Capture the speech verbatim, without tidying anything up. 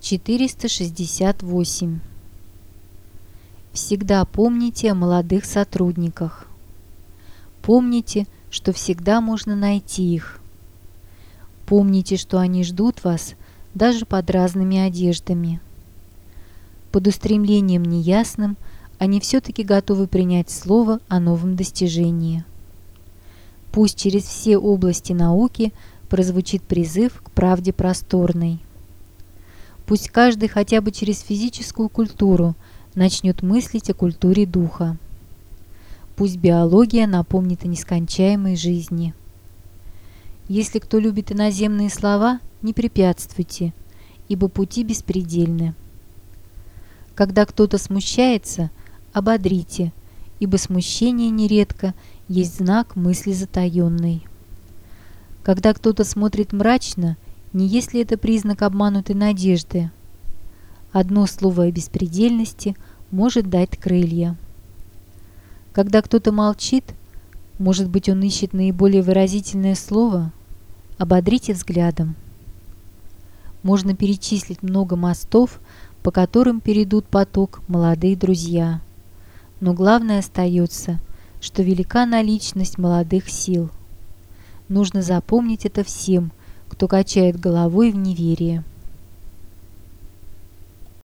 четыреста шестьдесят восемь. Всегда помните о молодых сотрудниках. Помните, что всегда можно найти их. Помните, что они ждут вас даже под разными одеждами. Под устремлением неясным они все-таки готовы принять слово о новом достижении. Пусть через все области науки прозвучит призыв к правде просторной. Пусть каждый хотя бы через физическую культуру начнет мыслить о культуре духа. Пусть биология напомнит о нескончаемой жизни. Если кто любит иноземные слова, не препятствуйте, ибо пути беспредельны. Когда кто-то смущается, ободрите, ибо смущение нередко есть знак мысли затаенной. Когда кто-то смотрит мрачно, не есть ли это признак обманутой надежды? Одно слово о беспредельности может дать крылья. Когда кто-то молчит, может быть, он ищет наиболее выразительное слово? Ободрите взглядом. Можно перечислить много мостов, по которым перейдут поток молодые друзья. Но главное остается, что велика наличность молодых сил. Нужно запомнить это всем, кто качает головой в неверие.